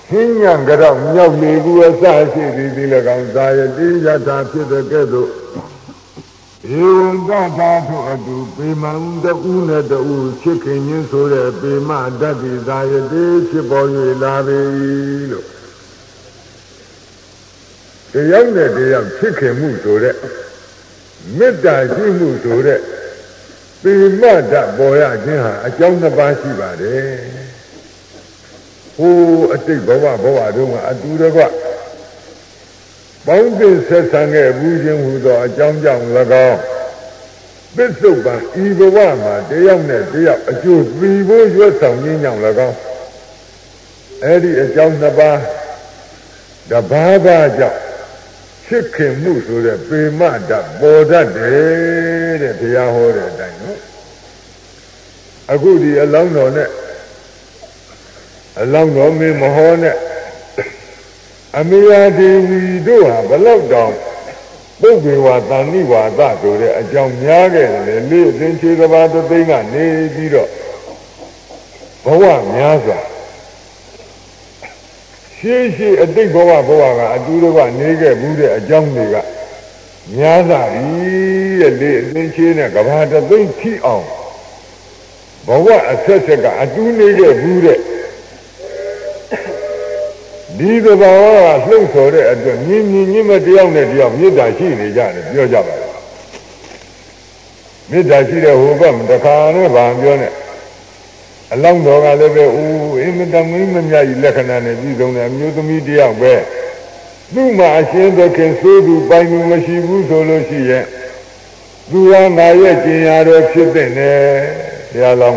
hင်းညံကြောက်မြောက်လေကူအစရှိသည်ဒီ၎င်းသာယတိယထာဖြစ်တဲ့ကဲ့သို့ဧဝံတထာထုအတုပေမံတူနဲ့တူချစ်ခင်ခြင်းဆိုတဲ့ပေမဓာတ်ဒီသာယတိဖြစ်ပေါ်၍လာပေလို့တရားနဲ့တရားချစ်ခင်မှုဆိုတဲ့မေတ္တာရှိမှုဆိုတဲ့ပေမဓာတ်ပေါ်ရခြင်းဟာအကြောင်းနှစ်ပါးရှိပါတယ်ဟိုအတိတ်ဘဝတို့ကအတူတကွပေါင်းသင်ဆက်ဆံခဲ့ဘူးခြင်းဟူသောအကြောင်းကြောင့်၎င်းပစ္စုပန်ဤဘဝမှာတယောက်နဲ့တယောက်အကျိုးပြီးဖို့ရွတ်ဆောင်ခြင်းကြောင့်၎င်းအဲ့ဒီအကြောင်းနှစ်ပါးတပါးပါးကြောင့်ချစ်ခင်မှုဆိုတဲ့ပေမဓာတ်ပေါ်တတ်တယ်တဲ့တရားဟောတဲ့အတိုင်းနော်အခုဒီအလောင်းတော်နဲ့အလောင်းတော်မင်းမဟောနဲ့အမေယာဒေဝီတို့ဟာဘလောက်တောင်ပုဂ္ဂေဝါတန်နိဝါဒဆိုတဲ့အကြောင်းများခဲ့တယ်လေအစဉ်ခြေသဘာသသိန်းကနေပြီးတော့ဘဝများစွာရှေးအတိတ်ဘဝကအတူတကွနေခဲ့ဘူးတဲ့အကြောင်းတွေကများစွာပြီတဲ့လေအစဉ်ခြေနဲ့ကဘာတသိန်းထိအောင်ဘဝအဆက်ဆက်ကအတူနေခဲ့ဘူးတဲ့ဒီသဘာဝကလှုပ်ဆော်တဲ့အတွက်မြင်မတယောက်နဲ့တယောက်မေတ္တာရှိနေကြတယ်ပြောကြပါလားမေတ္တာရှိတဲ့ဟိုဘက်တခါနဲ့ဗာပြောနဲ့အလောင်းတော်ကလည်းပဲအင်မတန်မင်းမမြကြီးလက္ခဏာနဲ့ပြည်စုံတဲ့အမျိုးသမီးတယောက်ပဲသူ့မှာအရှင်သခင်ဆိုသူပိုင်သူမရှိဘူးဆိုလို့ရှိရင်သူကငါရဲ့ကျင်ရတော်ဖြစ်တဲ့နဲ့တရားလောင်း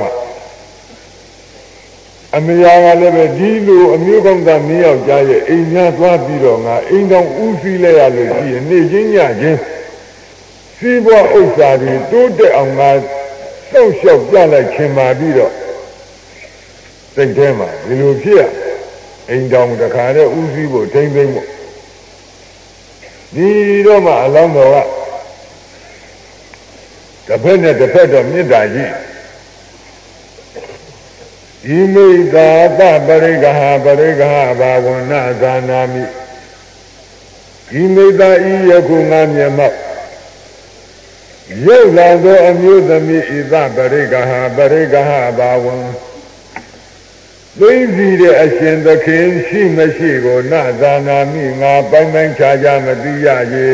ကအမေယာကလည်းပဲဒီလိုအမျိုးကောင်းသားမင်းယောက်ျားရဲ့အိမ်များသွားပြီးတော့ငါအိမ်တော်ဦးစီးလိုက်ရလို့ရှိရင်နေချင်းညချင်းစီးပွားဥစ္စာတွေတိုးတက်အောင်ငါစောင့်ရှောက်ပြလိုက်ခြင်းပါပြီးတော့စိတ်ထဲမှာဒီလိုဖြစ်ရအိမ်တော်တခါတည်းဦးစီးဖို့ထိမ့်သိမ့်ဖို့ဒီတော့မှအလောင်းတော်ကတစ်ဖက်နဲ့တစ်ဖက်တော့မေတ္တာကြီးဤမိသာတပရိက္ခဘာဝနာဇာနာမိဤမိသာဤယခုငါမျက်မှောက်ရုပ်လာသောအမျိုးသမီးဤသပရိက္ခဘာဝံသိသိတဲ့အရှင်သခင်ရှိမရှိကိုနာဇာနာမိငါပိုင်းခြားခြားမသိရရေ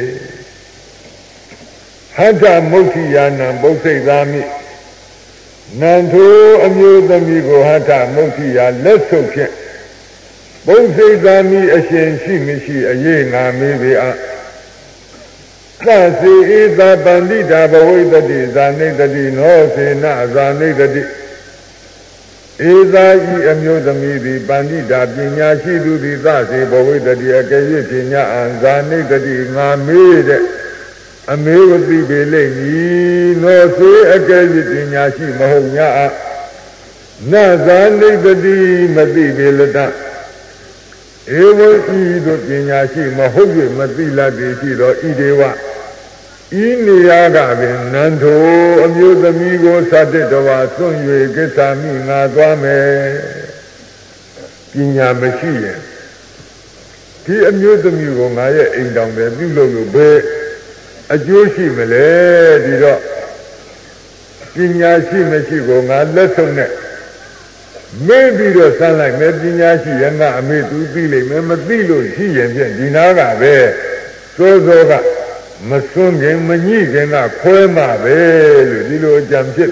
ဟတ္တမုဋ္ဌိယာနံပုစိတ်သာမိနန္ထိုအမျိုးသမီးကိုဟထမုဋ္ဌိယာလက်ဆုပ်ဖြင့်ပုစိတ်သာမိအရှင်ရှိမရှိအရေးငါမေးပေအားသစေဧသပန္တိတာဘဝိတတိဇာနိတတိနောစေနဇာနိတတိဧသာဤအမျိုးသမီးသည်ပန္တိတာပညာရှိသူသည်သစေဘဝိတတိအကယ်၍ပညာအံဇာနိတတိငါမေးတဲ့အမေဝတိပေလိမ့်မည်နောစေအကယ်၍ပညာရှိမဟုတ်ညာနဇာနိတတိမသိပေလတဧဝံဤသို့ပညာရှိမဟုတ်၍မသိလတည်ရှိသောဣဒေဝဤနေရာကပင်နန္ထိုအမျိုးသမီးကိုသတ္တတဝါစွန့်၍ကိစ္ဆာမိငါသွားမယ်ပညာမရှိရင်ဒီအမျိုးသမီးကိုငါရဲ့အိမ်တောင်ပဲပြုလုပ်လို့ပဲအကျိုးရှိမလဲဒီတော့ပညာရှိမရှိကိုငါလက်ဆုံးနဲ့မေးပြီးတော့ဆန်းလိုက်မယ်ပညာရှိရင်ငါအမေသူသိလိမ့်မယ်မသိလို့ရှိရင်ဖြင့်ဒီနာကပဲစောကမစွန့်ခင်မညှိခင်ကခွဲမှပဲလို့ဒီလိုအကြံဖြစ်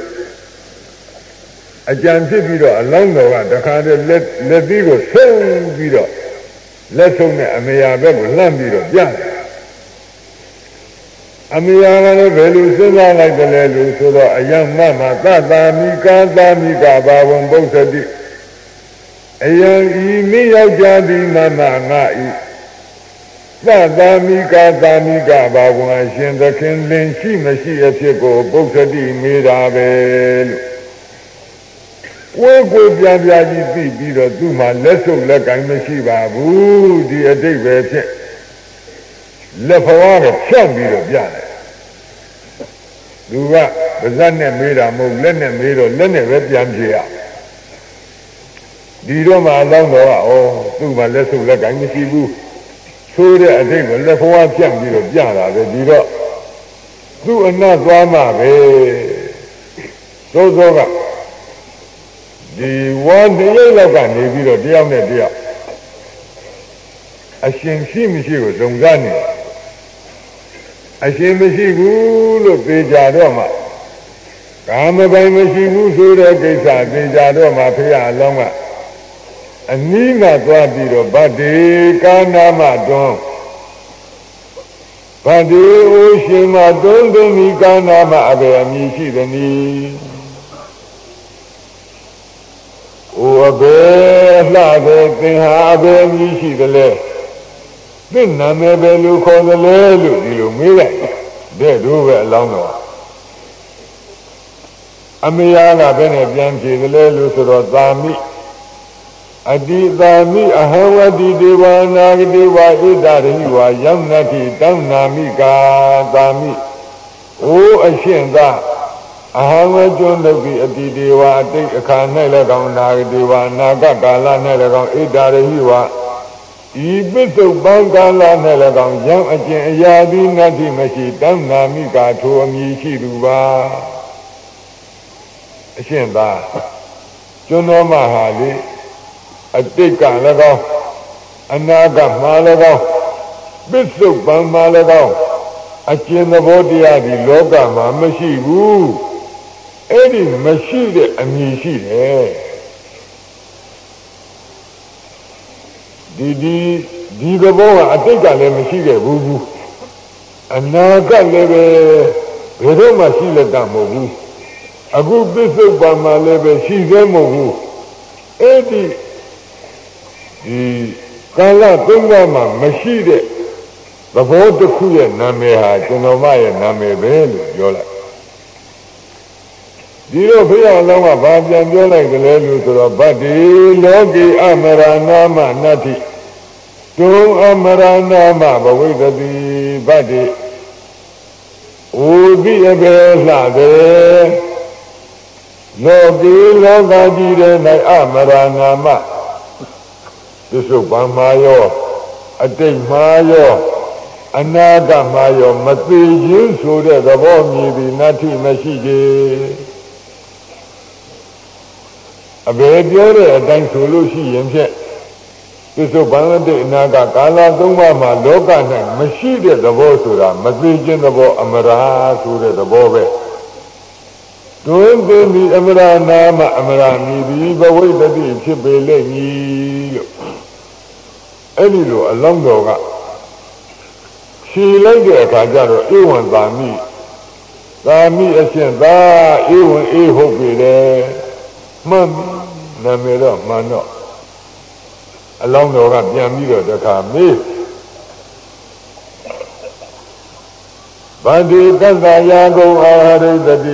ပြီးတော့အလောင်းတော်ကတခါတည်းလက်သီးကိုဆုံးပြီးတော့လက်ဆုံးနဲ့အမေယာဘက်ကိုလှမ်းပြီးတော့ပြတယ်အမေယာကလည်းဘယ်လိုစဉ်းစားလိုက်တယ်လဲလို့ဆိုတော့အယံမမသတာမိကာဘာဝံပုစ္ဆတိအယံဤမိယောက်ျားသည်မမငါဤသတာမိကာဘာဝံအရှင်သခင်လင်ရှိမရှိအဖြစ်ကိုပုစ္ဆတိမေးတာပဲလို့ကိုပြပြကြီးသိပြီးတော့သူ့မှာလက်ဆုပ်လက်ကင်မရှိပါဘူးဒီအတိတ်ပဲဖြစ်လက်ဖွားကိုဖြောက်ပြီးတော့ပြတယ်သူကပါဇက်နဲ့မေးတာမဟုတ်လက်နဲ့မေးတော့လက်နဲ့ပဲပြန်ပြေရဒီတော့မှလောင်းတော်ကသူ့မှာလက်ဆုပ်လက်ကိုင်းမရှိဘူးဆိုတဲ့အတိတ်ကလက်ဖွားဖြန့်ပြီးတော့ပြတာပဲဒီတော့သူ့အနတ်သွားမှပဲသို့သောကဒီဝါတရိပ်လောက်ကနေပြီးတော့တယောက်နဲ့တယောက်အရှင်ရှိမရှိကိုစုံစမ်းနေအရှင်မရှိဘူးလို့သိကြတော့မှကာမပိုင်မရှိဘူးဆိုတဲ့ကိစ္စသိကြတော့မှဖရာအလောင်းကအနီးမှာသွားပြီးတော့ဗတ္တိကာနာမတွန်းဗတ္တိအိုရှင်မတွန်းသိမိကာနာမအဘယ်အမည်ရှိသနည်းအိုအဘယ်လှတဲ့သင်ဟာအဘယ်အမည်ရှိသလဲသင်နာမည်ပဲလို့ခေါ်သလဲလို့ဒီလိုမေးလိုက်တဲ့တို့ပဲအလောင်းတော်အမေယာကဘယ်နဲ့ပြန်ဖြေသလဲလို့ဆိုတော့သာမိအတိသာမိအဟဝတိဒေဝနာဂတိဝဣဒ္ဓရိဝယောနတိတောင်းနာမိကာသာမိအိုအရှင်သာအဟဝကျွန်းတုတ်ပြီးအတိဒေဝအတိတ်အခါ၌လည်းကောင်းနာဂတိဝနာဂကာလ၌လည်းကောင်းဣဒ္ဓရိဝဤပစ္စုပန်ကာလ၌လည်းကောင်းယောအကျင့်အရာသည်နတ္တိမရှိတောင်းနာမိကာထိုအမည်ရှိသူပါအရှင်သာကျွန်းတော်မဟာလေအတိတ်ကလည်းကောင်းအနာဂတ်မှာလည်းကောင်းပစ္စုပန်မှာလည်းကောင်းအကျဉ်းသဘောတရားဒီလောကမှာမရှိဘူးအဲ့ဒီမရှိတဲ့အမည်ရှိတယ်ဒီသဘောကအတိတ်ကလည်းမရှိခဲ့ဘူးအနာဂတ်လည်းပဲဘယ်တော့မှရှိလက်တမဟုတ်ဘူးအခုပစ္စုပန်မှာလည်းပဲရှိသေးမဟုတ်ဘူးအဲ့ဒီကာလသုံးပါးမှာမရှိတဲ့သဘောတစ်ခုရဲ့နာမည်ဟာကျွန်တော်မရဲ့နာမည်ပဲလို့ပြောလိုက်ဒီတော့ဘုရားလောင်းကဘာပြန်ပြောလိုက်ကြလဲလို့ဆိုတော့ဗတ္တိလောကေအမရဏမနတ္တိတုံအမရဏမဘဝိတ္တိဗတ္တိဩဒီအဘေလှတဲ့လောကေလောကကြီးတဲ့၌အမရဏမပစ္စုပန်မှာရောအတိတ်မှာရောအနာဂတ်မှာရောမသိခြင်းဆိုတဲ့သဘောမြည်ပြီးနတ္ထိမရှိခြင်းအဘယ်ပြောတဲ့အတိုင်းဆိုလို့ရှိရင်ဖြင့်ပစ္စုပန်တဲ့အနာဂတ်ကာလသုံးပါးမှာလောက၌မရှိတဲ့သဘောဆိုတာမသိခြင်းသဘောအမရာဆိုတဲ့သဘောပဲတွင်သိမိအမရာနာမအမရာမြည်ပြီးဘဝိတ္တိဖြစ်ပေလိမ့်မည်လို့အဲ့ဒီလိုအလောင်းတော်ကဖြေလိုက်တဲ့အခါကျတော့ဧဝံသာမိအရှင်သာဧဝံအေးဟုတ်ပြီလေမှန်နာမည်တော့မှန်တော့အလောင်းတော်ကပြန်ပြီးတော့တခါမေးဗတ္တိကတ္တယာကုံအာရိတတိ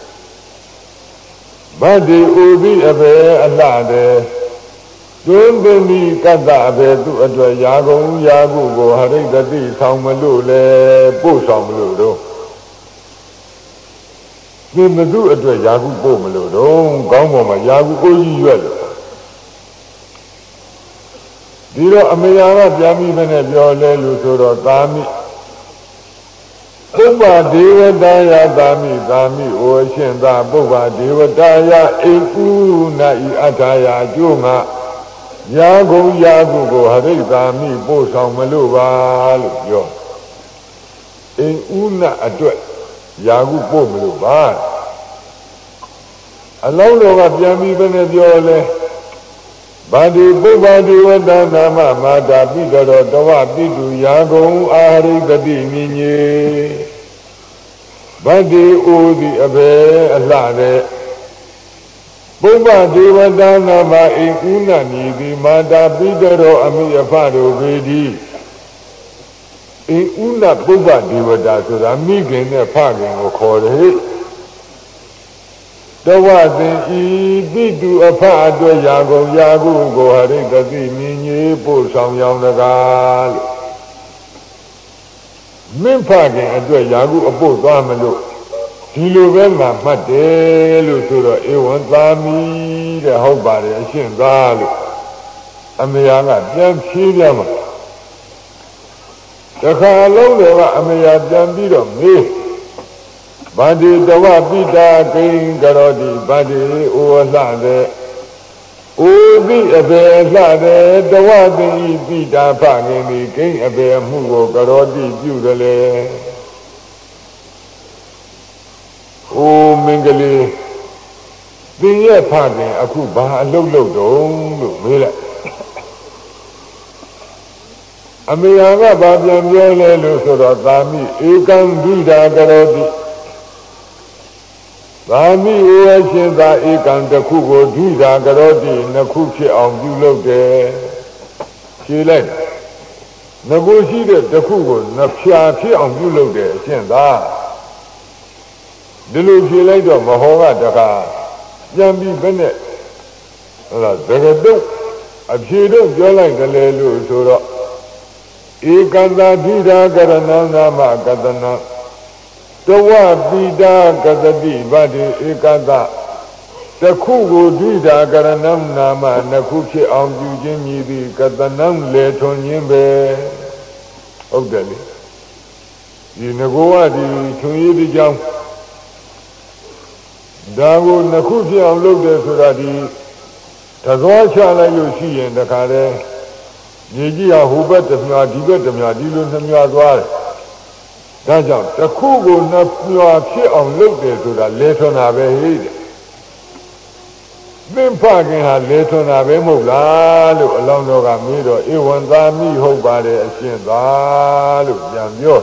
ဗတ္တိဥပိအဘေအလှတဲ့တွင်ပင်ဒီကတ္တအဘေသူ့အတွက်ယာကုံယာကုကိုဟရိတတိဆောင်မလို့လေပို့ဆောင်မလို့တော့ဒီမသူ့အတွက်ယာကုပို့မလို့တော့ကောင်းပေါ်မှာယာကုကိုကြီးရွက်လို့ဒီတော့အမေယာကပြန်ပြီးနဲ့ပြောလဲလို့ဆိုတော့သာမိပုဗ္ဗဒေဝတာယသာမိဩရှင်သာပုဗ္ဗဒေဝတာယဧကုနာဤအထာယအကျိုးငါယာကုယာကုကိုဟရိသာမိပို့ဆောင်မလို့ပါလို့ပြောဧကုနာအတွက်ယာကုပို့မလို့ပါအလောင်းတော်ကပြန်ပြီးနဲ့ပြောလဲဗတ္တိပုဗ္ဗဒေဝတာနာမမာတာပိတရောတဝပိတုယာကုံအာရိတတိမြင်ကြီးဗတ္တိဩဒီအဘေအလှတဲ့ပုဗ္ဗဒေဝတာနာမဧကုဏမြည်သည်မာတာပိတရောအမိအဖတို့ပေသည်ဧကုဏပုဗ္ဗဒေဝတာဆိုတာမိခင်နဲ့ဖခင်ကိုခေါ်တယ်တဝသင်ဤပိတုအဖအတွက်ယာကုံယာကုကိုဟရိတတိမြင်ကြီးပို့ဆောင်ရောင်းတကားလို့မင်းဖခင်အတွက်ယာကုအပို့သွားမလို့ဒီလိုပဲငါမှတ်တယ်လို့ဆိုတော့ဧဝံသာမိတဲ့ဟုတ်ပါတယ်အရှင်သာလို့အမေယာကပြန်ဖြေးပြန်မှာတခါလုံးတော့အမေယာပြန်ပြီးတော့မေးဗန္ဒီတဝပိတာကိဉ္ကရောတိဗန္ဒီဩလှတဲ့ဩသိအဘေလှတဲ့တဝသိပိတာဖခင်ဒီကိဉ္အဘေမှုကိုကရောတိပြုတယ်လေဩမင်္ဂလိသင်ရဲ့ဖခင်အခုဘာအလုပ်လုပ်တုံးလို့မေးလိုက်အမေယာကဘာပြန်ပြောလဲလို့ဆိုတော့သာမိဧကံဒိတာကရောတိသာမိဝေရှင်သာဧကံတစ်ခုကိုဒိတာကရောတိနှစ်ခုဖြစ်အောင်ပြုလုပ်တယ်ဖြေလိုက်နှစ်ခုရှိတဲ့တစ်ခုကိုနှစ်ဖြာဖြစ်အောင်ပြုလုပ်တယ်အရှင်သာဒီလိုဖြေလိုက်တော့မဟောကတခါပြန်ပြီးဘယ်နဲ့ဟုတ်လားသကတုတ်အဖြေတော့ပြောလိုက်တယ်လေလို့ဆိုတော့ဧကန္တာဓိတာကရဏနာမကတနာတဝပိတာကတတိဗတ္တိဧကတတခုကိုဓိတာကရဏနာမနှစ်ခုဖြစ်အောင်ပြုခြင်းမြည်သည်ကတနံလေထွန်ခြင်းပဲဟုတ်တယ်လေဒီငကိုကဒီထွန်ရည်ဒီကြောင့်ဒါကိုနှစ်ခုဖြစ်အောင်လုပ်တယ်ဆိုတာဒီသသွားချလိုက်လို့ရှိရင်တခါတည်းမြေကြီးဟာဟိုဘက်တစ်မြာဒီဘက်တစ်မြာဒီလိုနှစ်မြာသွားတယ်ဒါကြောင့်တစ်ခုကိုနှစ်မြာဖြစ်အောင်လုပ်တယ်ဆိုတာလေထွန်တာပဲဟိတဲ့သင်္ဖခင်ဟာလေထွန်တာပဲမဟုတ်လားလို့အလောင်းတော်ကမေးတော့ဧဝံသာမိဟုတ်ပါတယ်အရှင်သာလို့ပြန်ပြော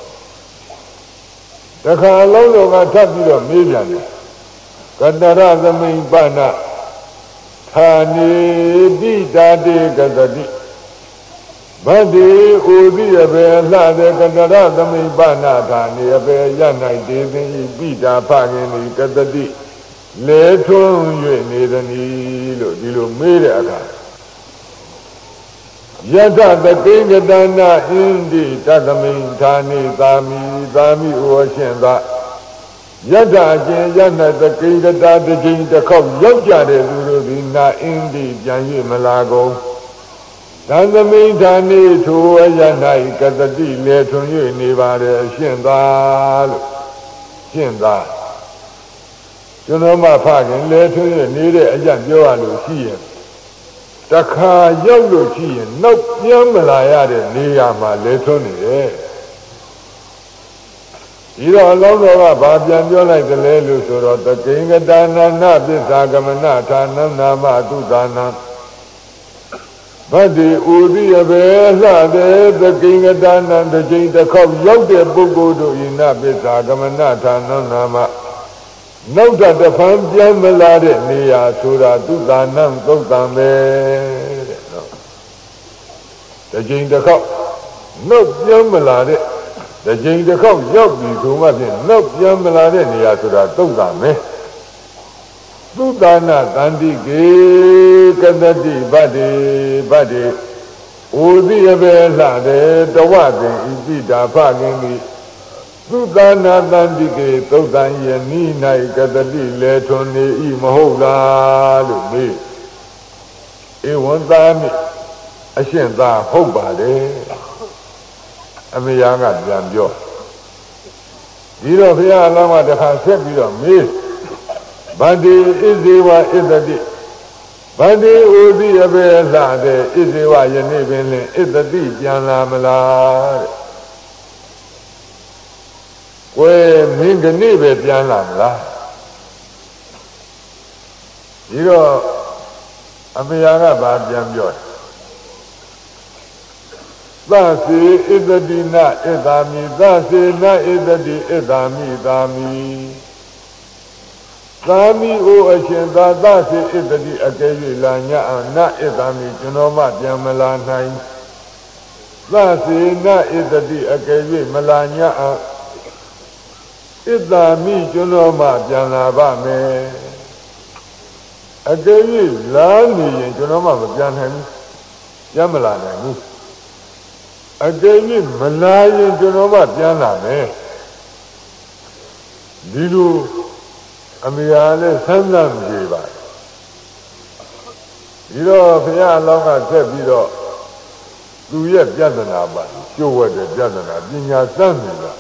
တခါအလောင်းတော်ကထပ်ပြီးတော့မေးပြန်တယ်ကတရသမိန်ပနဌာနေတိတာတေကတတိဗတ္တိဥသိအဘေလှတဲ့ကတရသမိန်ပနဌာနေအဘေရ၌တေသင်ဤပိတာဖခင်ဤကတတိလေထွန်း၍နေသည်လို့ဒီလိုမေးတဲ့အခါယတတကိဉ္ကတနာဣန္တိတသမိန်ဌာနေသာမိဩရှင်သာယတအကျဉ်ယတတကိဉ္ကတာတစ်ချိန်တစ်ခေါက်ရောက်ကြတဲ့သူတို့ဒီနာဣန္တိပြန်၍မလာကုန်သံသမိန်ဌာနေထိုအယ၌ကတတိလေထွန်၍နေပါတယ်အရှင်သာလို့ရှင်သာကျွန်တော်မှဖခင်လေထွန်၍နေတဲ့အကြပြောရလို့ရှိရင်တခါရောက်လို့ရှိရင်နောက်ပြန်မလာရတဲ့နေရာမှာလေထွန်နေတယ်ဒီတော့အလောင်းတော်ကဘာပြန်ပြောလိုက်တယ်လဲလို့ဆိုတော့တကိဉ္ကတာနာနာပစ္စာကမနဌာနနာမသုသာနာဗတ္တိဥရိယဘေလှတဲ့တကိဉ္ကတာနာတစ်ချိန်တစ်ခေါက်ရောက်တဲ့ပုဂ္ဂိုလ်တို့ဤနာပစ္စာကမနဌာနနာမနောက်တဖန်ပြန်မလာတဲ့နေရာဆိုတာသုသာနံသုတ်တံပဲတဲ့နော်တစ်ချိန်တစ်ခေါက်နောက်ပြန်မလာတဲ့တစ်ချိန်တစ်ခေါက်ရောက်ပြီဆိုမှဖြင့်နောက်ပြန်မလာတဲ့နေရာဆိုတာသုတ်တံပဲသုသာနာတန္တိကေကတတိဗတ္တိဩသိအဘေလှတဲ့တဝသင်ဤပိတာဖခင်ဤသုသာနာတန္တိကေသုတ်တံယနိ၌ကတတိလေထွန်နေဤမဟုတ်လားလို့မေးဧဝံသာမိအရှင်သာဟုတ်ပါတယ်အမေယာကပြန်ပြောဒီတော့ဘုရားအလောင်းကတခါဆက်ပြီးတော့မေးဗန္တိဣဇေဝဣတတိဗန္တိဥသိအဘေလှတဲ့ဣဇေဝယနေ့ပင်လင်ဣတတိပြန်လာမလားတဲ့ကွယ်မင်းကနေ့ပဲပြန်လာမလားဒီတော့အမေယာကဘာပြန်ပြောတယ်သစေဣတတိနဣသာမိသစေနဣတတိဣသာမိသာမိသာမိဩအရှင်သာသစေဣတတိအကဲ၍လာညအနဣသာမိကျွန်တော်မှပြန်မလာနိုင်သစေနဣတတိအကဲ၍မလာညဣသာမိကျွန်တော်မှပြန်လာပါမယ်အကဲ၍လာနေရင်ကျွန်တော်မှမပြန်နိုင်ဘူးပြန်မလာနိုင်ဘူးအကယ်၍မလာရင်ကျွန်တော်မှပြန်လာမယ်ဒီလိုအမေယာလည်းဆန်းဆန်းပြေပါဒဒီတော့ဘုရားအလောင်းကဆက်ပြီးတော့သူရဲ့ပြဿနာပါကျိုးဝတ်တဲ့ပြဿနာပညာစမ်းနေတာ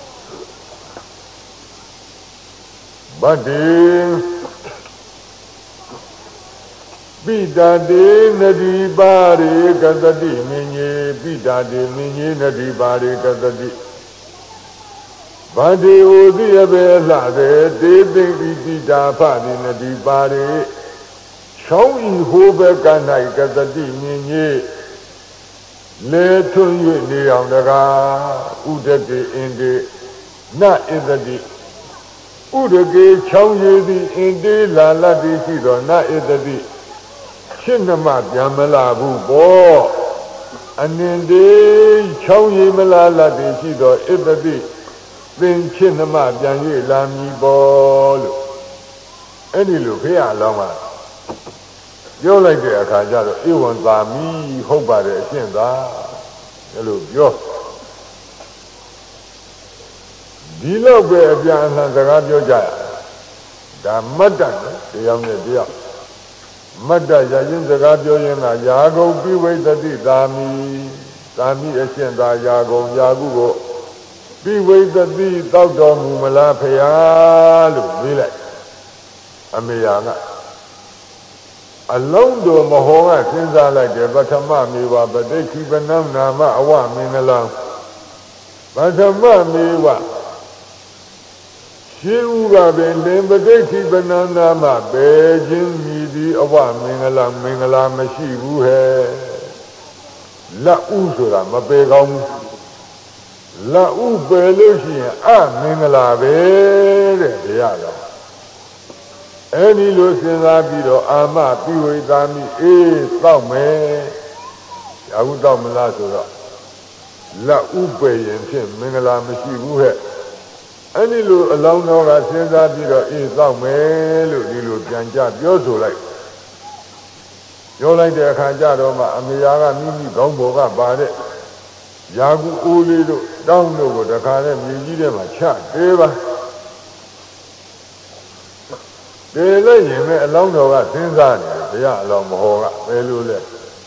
ဗတ္တိပိတာတေနတိပါရိကတတိမင်းကြီးပိတာတေမင်းကြီးနတိပါရိကတတိဗတ္တိဟူသည်အဘေလှတဲ့တေသိတိပိတာဖတိနတိပါရိချောင်းဤဟိုဘက်က၌ကတတိမင်းကြီးလေထွန်း၍နေအောင်တကားဥဒကေအင်တေနဣသတိဥဒကေချောင်းရည်သည်အင်တေလာလတ်သည်ရှိသောနဣသတိရှင်းနှမပြန်မလာဘူးပေါ့အနင်တေချောင်းရည်မလာလတ်သည်ရှိသောဣသတိသင်ရှင်းနှမပြန်၍လာမည်ပေါ့လို့အဲ့ဒီလိုဖေရအလောင်းကပြောလိုက်တဲ့အခါကျတော့ဧဝံသာမိဟုတ်ပါတယ်အရှင်းသာအဲ့လိုပြောဒီလောက်ပဲအပြန်အလှန်စကားပြောကြရဒါမတ်တန်တရားနဲ့တရားမတ်တရရင်စကားပြောရင်ကယာဂုံပိဝိသတိသာမိအရှင်းသာယာဂုံယာကုကိုပိဝိသတိတောက်တော်မူမလားဖရာလို့မေးလိုက်အမေယာကအလုံးတော်မဟောကစဉ်းစားလိုက်တယ်ပထမမေဝပဋိက္ခိပနံနာမအဝမင်္ဂလံပထမမေဝရှိဥကပင်တင်ပဋိက္ခိပနံနာမပဲခြင်းမြည်သည်အဝမင်္ဂလာမရှိဘူးဟဲ့လက်ဥဆိုတာမပေကောင်းဘူးလက်ဥပယ်လို့ရှိရင်အမင်္ဂလာပဲတဲ့တရားတော်အဲ့ဒီလိုစဉ်းစားပြီးတော့အာမပိဝေသာမိအေးတောက်မယ်ရာဟုတောက်မလားဆိုတော့လက်ဥပယ်ရင်ဖြင့်မင်္ဂလာမရှိဘူးဟဲ့အဲ့ဒီလိုအလောင်းတော်ကစဉ်းစားပြီးတော့အေးတောက်မယ်လို့ဒီလိုပြန်ကြပြောဆိုလိုက်တဲ့အခါကျတော့မှအမေယာကမိမိခေါင်းပေါ်ကပါတဲ့ရာဟုအိုးလေးတို့တောင်းတို့ကိုတခါနဲ့မြေကြီးထဲမှာချတေးပါဒီလည်းရင်မဲ့အလောင်းတော်ကစဉ်းစားနေတယ်တရားအလောင်းမဟောကဘယ်လိုလဲ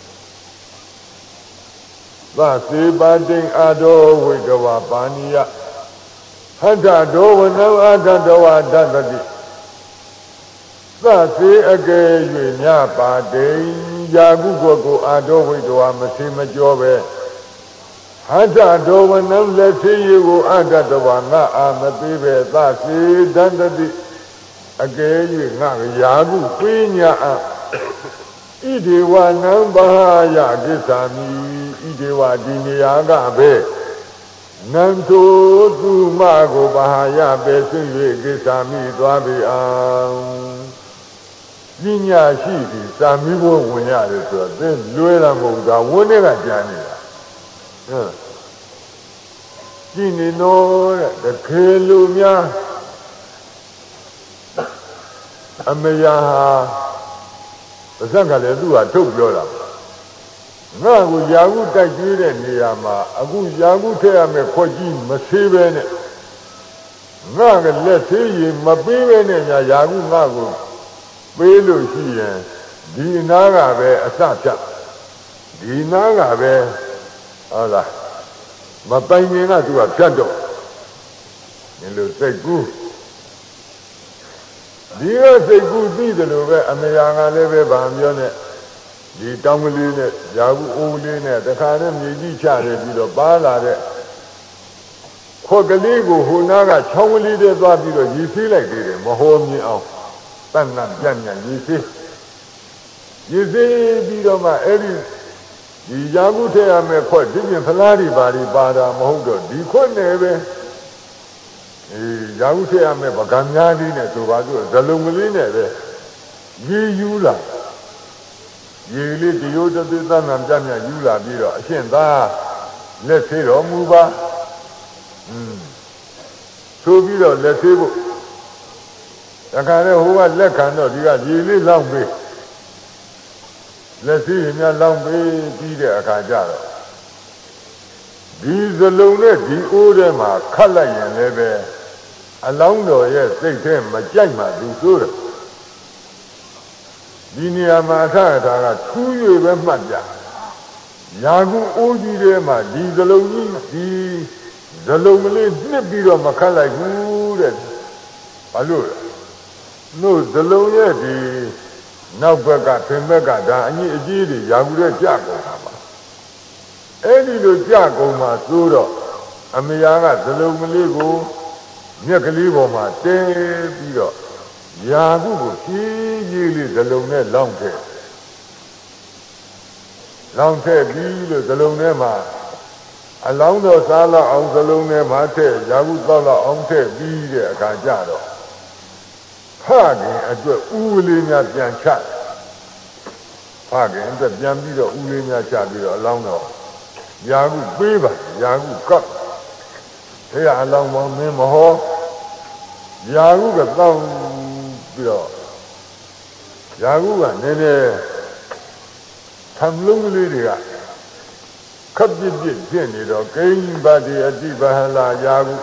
သစေပါတိန်အာဒောဝိတဝပါဏိယဟတ္တဒောဝနံအာတတဝဒတတိသစေအကယ်၍မြပါတိန်ယာကုကိုအာဒောဝိတဝမသိမကြောပဲဟတ္တဒောဝနံလက်သေးကိုအာတတဝငါအာမသိပဲသစေဒန္တတိအကယ်၍ငါရာဟုပေးညာဣဒေဝနံဘာယကိစ္ဆာမိဣဒေဝဒီနေရာကပဲနံထိုသူမကိုဘာယပဲဆွ၍ကိစ္ဆာမိသွားပြီအောင်ပညာရှိသည်သာမိဘဝင်ရတယ်ဆိုတော့သင်လွဲတာမဟုတ်တာဝန်းထဲကကြံနေတာကြည်နေတော့တဲ့တခေလူများအမေယာဟာပါဇက်ကလည်းသူ့ဟာထုတ်ပြောတာငါ့ကိုယာကုတိုက်ကျွေးတဲ့နေရာမှာအခုယာကုထည့်ရမယ်ခွက်ကြီးမသေးပဲနဲ့ငါကလက်သေးရင်မပေးပဲနဲ့ညာယာကုငါ့ကိုပေးလို့ရှိရင်ဒီနားကပဲအစဖြတ်ဒီနားကပဲဟုတ်လားမပိုင်ရင်ကသူကဖြတ်တော့ဒီလိုစိတ်ကူးဒီကစိတ်ကူးသိတယ်လို့ပဲအမေယာကလည်းပဲဗာပြောနဲ့ဒီတောင်းကလေးနဲ့ယာကုအိုးလေးနဲ့တခါနဲ့မြေကြီးချတယ်ပြီးတော့ပါလာတဲ့ခွက်ကလေးကိုဟိုနားကချောင်းကလေးတွေသွားပြီးတော့ရေဆေးလိုက်သေးတယ်မဟောမြင်အောင်တန်တန်ပြန်ရေဆေးပြီးတော့မှအဲ့ဒီယာကုထည့်ရမယ်ခွက်ဒီပြင်ဖလားတွေပါတာမဟုတ်တော့ဒီခွက်နဲ့ပဲယာကုထည့်ရမယ်ပကံများလေးနဲ့ဆိုပါစို့ဇလုံးကလေးနဲ့ပဲရေယူလာရေလေးတရိုးတသေးသန်းပြန်ယူလာပြီးတော့အရှင်သားလက်သေးတော်မူပါဆိုပြီးတော့လက်သေးဖို့တခါတည်းဟိုကလက်ခံတော့ဒီကရေလေးလောင်းပေးလက်သေးရင်များလောင်းပေးပြီးတဲ့အခါကျတော့ဒီဇလုံးနဲ့ဒီအိုးထဲမှာခတ်လိုက်ရင်လည်းပဲအလောင်းတော်ရဲ့စိတ်ထဲမကြိုက်မှသူဆိုးတယ်ဒဒီနေရာမှာအထအထာကထူး၍ပဲမှတ်ကြရာခုအိုးကြီးထဲမှာဒီဇလုံးကြီးဒီဇလုံးကလေးနှစ်ပြီးတော့မခတ်လိုက်ဘူးတဲ့ဘာလို့လဲတို့ဇလုံးရဲ့ဒီနောက်ဘက်ကဖင်ဘက်ကဒါအကြီးအကြီးတွေရာခုထဲကြကုန်တာပါအဲ့ဒီလိုကြကုန်မှာသို့တော့အမေယာကဇလုံးကလေးကိုမြက်ကလေးပေါ်မှာတဲပြီးတော့ရာခုကိုဖြည်းဖြည်းလေးဇလုံးနဲ့လောင်းထည့်ပြီးလို့ဇလုံးထဲမှာအလောင်းတော်စားလောက်အောင်ဇလုံးထဲမှာထည့်ရာခုတောက်လောက်အောင်ထည့်ပြီးတဲ့အခါကျတော့ဖခင်အတွက်ဦးလေးများပြန်ချဖခင်အတွက်ပြန်ပြီးတော့ဦးလေးများချပြီးတော့အလောင်းတော်ရာခုပေးပါရာခုကပ်thế à lòng mà mình mà ho giá cũng cái tao bây giờ giá cũng cái này này tham lung đi đi à khắp dịch chuyện này đó kinh ba đi ở đi ba là giá cũng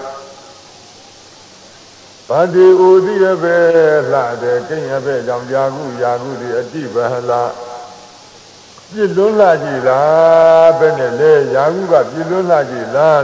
ba đi ô đi về là để kinh về trong giá cũng đi ở đi ba là biết luôn là gì là bên này lấy giá cũng gặp biết luôn là gì là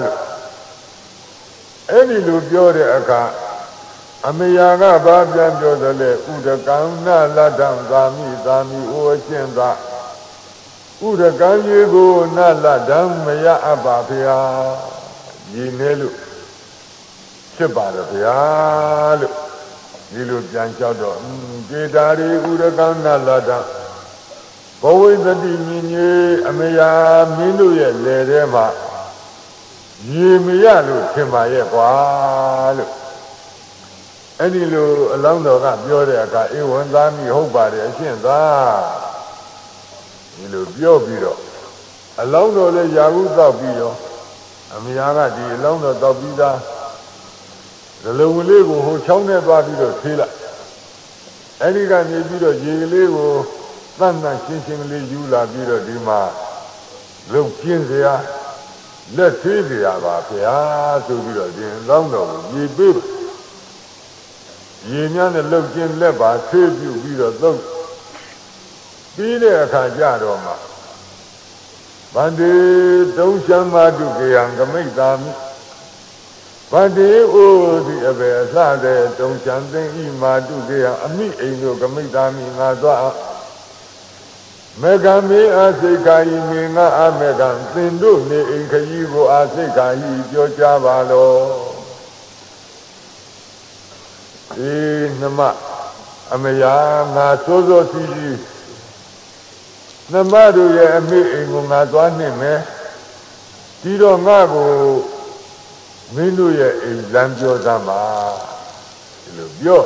အဲ့ဒီလိုပြောတဲ့အခါအမေယာကဘာပြန်ပြောသလဲဥဒကံနာလတ္တံသာမိအိုအကျင့်သာဥဒကံရေကိုနာလတ္တံမရအပ်ပါဗျာရည်နေလို့ဖြစ်ပါတယ်ဗျာလို့ဒီလိုပြန်လျှောက်တော့ကေတာရီဥဒကံနာလတ္တံဘဝိသတိမြင်ကြီးအမေယာမင်းတို့ရဲ့လယ်ထဲမှာရေမရလို့ထင်ပါရဲ့ကွာလို့အဲ့ဒီလိုအလောင်းတော်ကပြောတဲ့အခါအေဝံသားမိဟုတ်ပါတယ်အရှင်သာဒီလိုပြောပြီးတော့အလောင်းတော်လည်းယာဟုတောက်ပြီးတော့အမေယာကဒီအလောင်းတော်တောက်ပြီးသားဇလုံးလေးကိုဟိုချောင်းနဲ့သွားပြီးတော့ဆေးလိုက်အဲ့ဒီကနေပြီးတော့ရေကလေးကိုတန်တန်ရှင်းရှင်းလေးယူလာပြီးတော့ဒီမှာလုံကျင်းစရာလက်သေးကြပါဗျာဆိုပြီးတော့ဒီလောင်းတော်ကိုရေပေးရေများနဲ့လှုပ်ခြင်းလက်ပါဆေးပြုပြီးတော့သုံးပြီးတဲ့အခါကျတော့မှဗန္တိတုံးရှမ်းမတုကေယံကမိတ်တာမိဗန္တိအိုဒီအဘေအလှတဲ့တုံးရှမ်းသိဤမာတုကေယံအမိအိမ်တို့ကမိတ်တာမိငါသွားမေကမေအာစိတ်ခာယီမေငါအမေကံသင်တို့နေအိမ်ခကြီးကိုအာစိတ်ခာယီပြောကြပါလောဒီနမအမယာငါစိုးစိုးစီစီနမတို့ရဲ့အမေအိမ်ကိုငါသွားနှင့်မယ်ဒီတော့ငါကိုမင်းတို့ရဲ့အိမ်လမ်းပြောသမ်းပါဒီလိုပြော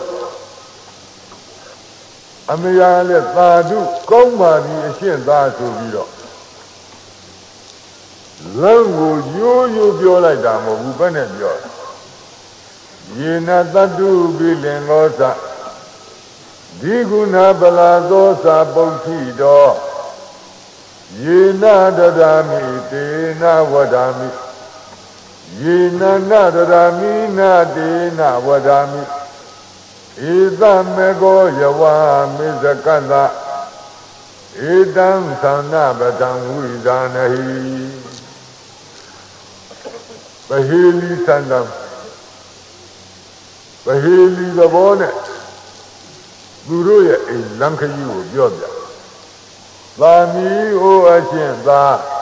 အမေယာလည်းသာဓုကောင်းပါပြီအရှင်းသားဆိုပြီးတော့လမ်းကိုရိုးရိုးပြောလိုက်တာမဟုတ်ဘူးဘယ်နဲ့ပြောယေနတတုပိလင်္ဂောသဒီကုဏပလာသောသာပုဋ္ဌိတော်ယေနတရာမိတေနဝဒာမိယေနနတရာမိနာတေနဝဒာမိဧသမေကောယဝမေဇကတ္တဧတံသန္နပတံဝိဇာနဟိပဟိလိသန္တံပဟိလိသဘောနဲ့သူတို့ရဲ့အိမ်လမ်းခရီးကိုပြောပြသာမီးအိုအချင်းသာ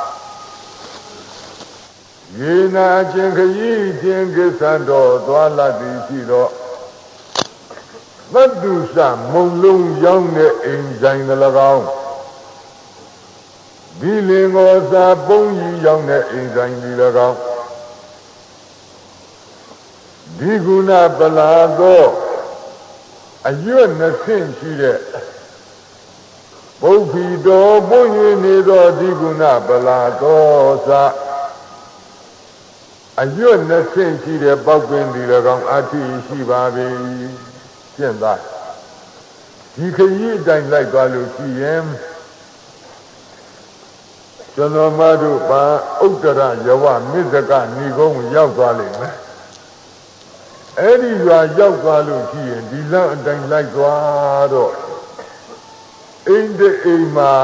ယေနာချင်းခရီးချင်းကိစ္စတော်သွားလာသည်ရှိတော့သတ္တုစမုံလုံးရောက်တဲ့အိမ်ဆိုင်တ၎င်းဒီလင်္ကောစာပုံကြီးရောက်တဲ့အိမ်ဆိုင်ဒီ၎င်းဒီကုဏပလာသောအရွတ်နှစ်ဆင့်ရှိတဲ့ပုပ္ပိတော်ပုံရင်နေသောဒီကုဏပလာသောစာအရွတ်နှစ်ဆင့်ရှိတဲ့ပေါက်ပင်ဒီ၎င်းအထိရှိပါပြီကျင့်သားဒီခရီးအတိုင်းလိုက်သွားလို့ရှိရင်ကျွန်တော်မတို့ပါဥတ္တရယဝမစ္ဆကနေကုန်းရောက်သွားလိမ့်မယ်အဲ့ဒီရွာရောက်သွားလို့ရှိရင်ဒီလမ်းအတိုင်းလိုက်သွားတော့အိမ်တဲ့အိမ်မှာ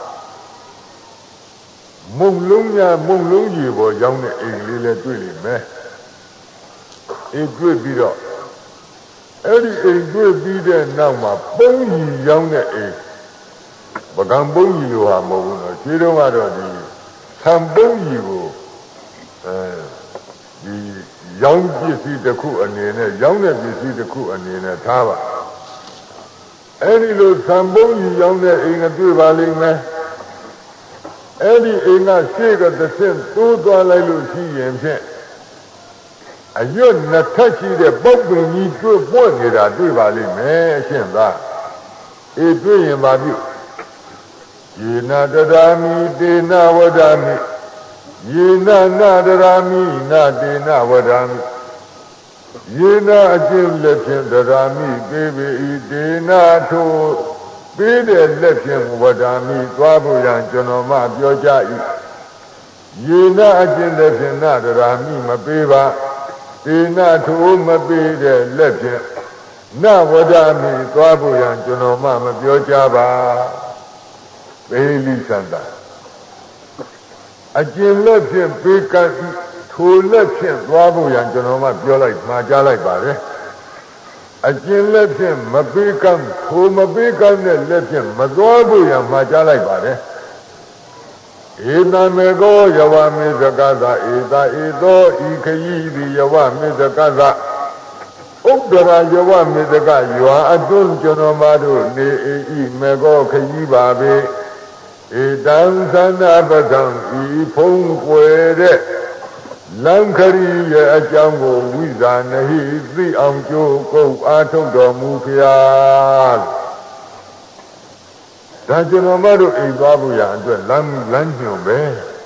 မုံလုံးကြီးပေါ်ရောင်းတဲ့အိမ်လေးလည်းတွေ့လိမ့်မယ်အိမ်တွေ့ပြီးတော့အဲ့ဒီအိမ်တွေ့ပြီးတဲ့နောက်မှာပုံးကြီးရောင်းတဲ့အိမ်ပကံပုံးကြီးလိုဟာမဟုတ်ဘူးနော်ခြေတော့ကတော့ဒီဆံပုံးကြီးကိုဒီရောင်းပစ္စည်းတစ်ခုအနေနဲ့ရောင်းတဲ့ပစ္စည်းတစ်ခုအနေနဲ့ထားပါအဲ့ဒီလိုဆံပုံးကြီးရောင်းတဲ့အိမ်ကတွေ့ပါလိမ့်မယ်အဲ့ဒီအိမ်ကရှေ့ကတစ်ဆင့်တိုးသွားလိုက်လို့ရှိရင်ဖြင့်အရွတ်နှစ်ထပ်ရှိတဲ့ပုပ်ပင်ကြီးတွေ့ပွင့်နေတာတွေ့ပါလိမ့်မယ်အရှင်သာအေးတွေ့ရင်ပါပြုယေနတရာမိတေနဝဒာမိယေနနာတရာမိနာတေနဝဒာမိယေနအကျင့်လက်ဖြင့်တရာမိပေးပေဤတေနထိုပေးတဲ့လက်ဖြင့်ဝဒာမိသွားဖို့ရန်ကျွန်တော်မှပြောကြ၏ယေနအကျင့်လက်ဖြင့်နာတရာမိမပေးပါတေနထိုမပေးတဲ့လက်ဖြင့်နဝဒာမိသွားဖို့ရန်ကျွန်တော်မှမပြောကြပါပေလိသန္တာအကျင့်လက်ဖြင့်ပေးကပ်ထိုလက်ဖြင့်သွားဖို့ရန်ကျွန်တော်မှပြောလိုက်မှာကြားလိုက်ပါလေအကျင့်လက်ဖြင့်မပေးကပ်ထိုမပေးကပ်တဲ့လက်ဖြင့်မသွားဖို့ရန်မှာကြားလိုက်ပါလေဧတမေကောယဝမေသကသဧတာဧသောဤခယိတိယဝမေသကသဥဒ္ဒရာယဝမေသကရွာအတွန်းကျွန်တော်မတို့နေဤမေကောခယိပါပေဧတံသနာပဒံဤဖုံးကွယ်တဲ့လံခရီရဲ့အကြောင်းကိုဝိဇာနဟိသိအောင်ကြိုးကုပ်အားထုတ်တော်မူဖျားဒါကျွန်တော်မတို့အိမ်သွားဖို့ရအတွက်လမ်းညွှန်ပဲ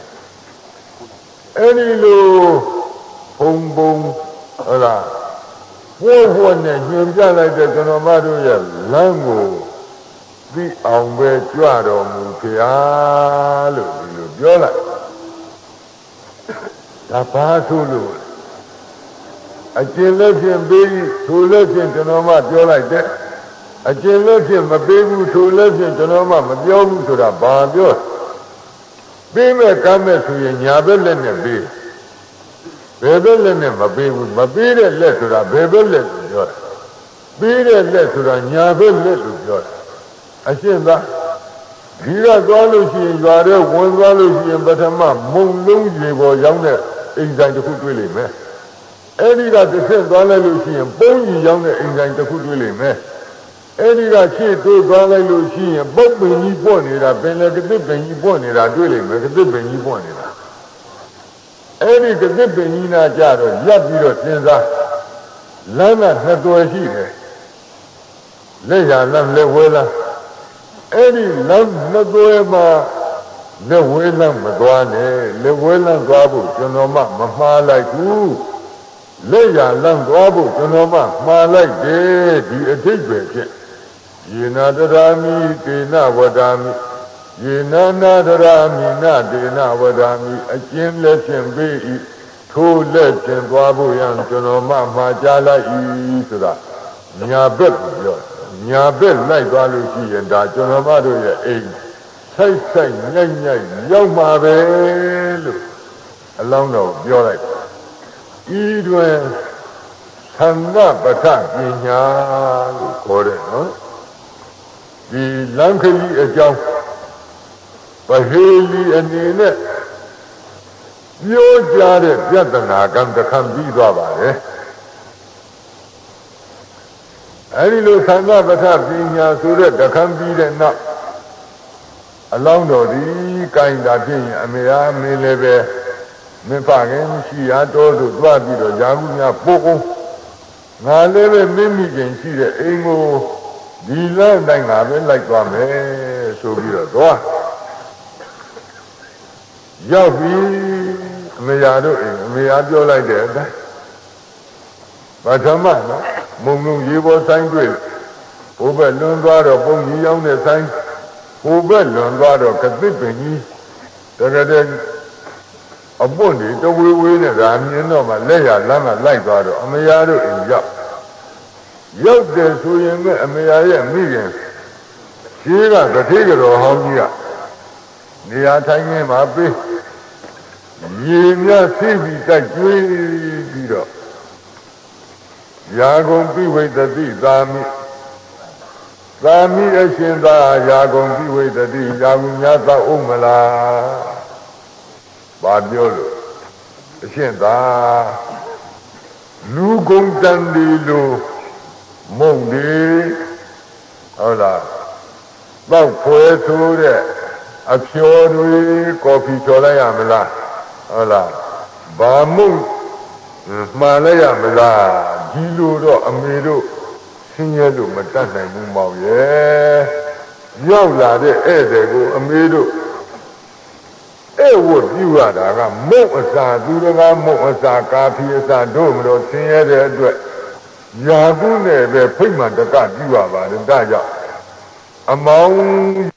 အဲ့ဒီလိုဘုံဟုတ်လားဘိုးနဲ့ညွှန်ပြလိုက်တဲ့ကျွန်တော်မတို့ရဲ့လမ်းကိုသိအောင်ပဲကြွတော်မူဖျားလို့ဒီလိုပြောလိုက်ဒါဘာဆိုလို့အကျင့်လက်ဖြင့်ပေးထိုလက်ဖြင့်ကျွန်တော်မှပြောလိုက်တဲ့အကျင့်လက်ဖြင့်မပေးဘူးထိုလက်ဖြင့်ကျွန်တော်မှမပြောဘူးဆိုတာဘာပြောပေးမဲ့ကမ်းမဲ့ဆိုရင်ညာဘက်လက်နဲ့ပေးဘယ်ဘက်လက်နဲ့မပေးဘူးမပေးတဲ့လက်ဆိုတာဘယ်ဘက်လက်လို့ပြောတယ်ပေးတဲ့လက်ဆိုတာညာဘက်လက်လို့ပြောတယ်အရှင်းသားဒီကသွားလို့ရှိရင်ရွာထဲဝင်သွားလို့ရှိရင်ပထမမုံလုံးရေပေါ်ရောက်တဲ့အိမ်ဆိုင်တစ်ခုတွေ့လိမ့်မယ်အဲ့ဒီကတစ်ဆက်သွားလိုက်လို့ရှိရင်ပုံးကြီးရောက်တဲ့အိမ်ဆိုင်တစ်ခုတွေ့လိမ့်မယ်အဲ့ဒီကရှေ့တိုးသွားလိုက်လို့ရှိရင်ပုပ်ပင်ကြီးပွက်နေတာပင်လေကသစ်ပင်ကြီးပွက်နေတာတွေ့လိမ့်မယ်ကသစ်ပင်ကြီးပွက်နေတာအဲ့ဒီကသစ်ပင်ကြီးနာကြတော့ရပ်ပြီးတော့စဉ်းစားလမ်းကနှစ်သွယ်ရှိတယ်လက်ရလမ်းလက်ဝဲလမ်းအဲ့ဒီလမ်းနှစ်သွယ်မှာလက်ဝဲလမ်းမသွားနဲ့လက်ဝဲလမ်းသွားဖို့ကျွန်တော်မှမမှားလိုက်ဘူးလက်ရလမ်းသွားဖို့ကျွန်တော်မှမှားလိုက်တယ်ဒီအထိပ္ပယ်ဖြင့်ယေနတရာမိတေနဝဒာမိယေနနာတရာမိနတေနဝဒာမိအကျဉ်းလက်ဖြင့်ပေး၏ထိုလက်ဖြင့်သွားဖို့ရန်ကျွန်တော်မှမှားကြားလိုက်၏ဆိုတာညာဘက်ကိုပြောညာဘက်လိုက်သွားလို့ရှိရင်ဒါကျွန်တော်မတို့ရဲ့အိမ်ဆိုင်ညိုက်ရောက်မှာပဲလို့အလောင်းတော်ပြောလိုက်ဤတွင်သံဃပဋ္ဌပညာလို့ခေါ်တယ်နော်ဒီလမ်းခရီးအကြောင်းပဟေလီအနေနဲ့ပြောကြတဲ့ပြဿနာကံတစ်ခါပြီးသွားပါတယ်အဲဒီလိုသံဃပဋ္ဌပညာဆိုတဲ့တစ်ခါပြီးတဲ့နောက်အလောင်းတော်ဒီကိုင်တာဖြစ်ရင်အမေအားမင်းလည်းပဲမင်းဖခင်ရှိရတော်သူသွားပြီးတော့ယာကုများပို့အောင်ငါလည်းပဲမိမိချင်းရှိတဲ့အိမ်ကိုဒီလမ်းတိုင်းငါပဲလိုက်သွားမယ်ဆိုပြီးတော့သွားရောက်ပြီအမေယာတို့အိမ်အမေယာပြောလိုက်တဲ့အတိုင်းပထမနော်မုံလုံးရေပေါ်ဆိုင်တွေ့ဘိုးဘက်လွန်သွားတော့ပုံကြီးရောက်တဲ့ဆိုင်ဟိုဘက်လွန်သွားတော့ကသစ်ပင်ကြီးတကယ်တည်းအပွင့်တွေတဝေးဝေးနဲ့ဒါမြင်တော့မှလက်ရလမ်းကလိုက်သွားတော့အမေယာတို့အိမ်ရောက်တယ်ဆိုရင်ပဲအမေယာရဲ့မိခင်ဆရှိကတတိကတော်ဟောင်းကြီးကနေရာထိုင်ခင်းမှာပေးရေမြသိပြီးတိုက်ကျွေးပြီးတော့ယာကုန်ပိဝိတတိသာမိသာမိအရှင်သာယာကုန်ပိဝိတတိယာကုများသောဥမလားဘာပြောလို့အရှင်သာလူကုန်တန်ဒီလိုမုံဒီဟုတ်လားတော့ဖွဲဆိုးတဲ့အဖျော်တွေကော်ဖီချော်လိုက်ရမလားဟုတ်လားဘာမှုမှန်လိုက်ရမလားဒီလိုတော့အမေတို့ဆင်းရဲလို့မတတ်နိုင်ဘူးမောင်ရဲ့ရောက်လာတဲ့ဧည့်သည်ကိုအမေတို့အဲ့ဝတ်ပြုရတာကမုတ်အစာသူတကားမုတ်အစာကာဖီအစာတို့မလို့ဆင်းရဲတဲ့အတွက်ယာကုနဲ့ပဲဖိတ်မှန်တကပြုရပါတယ်ဒါကြောင့်အမောင်း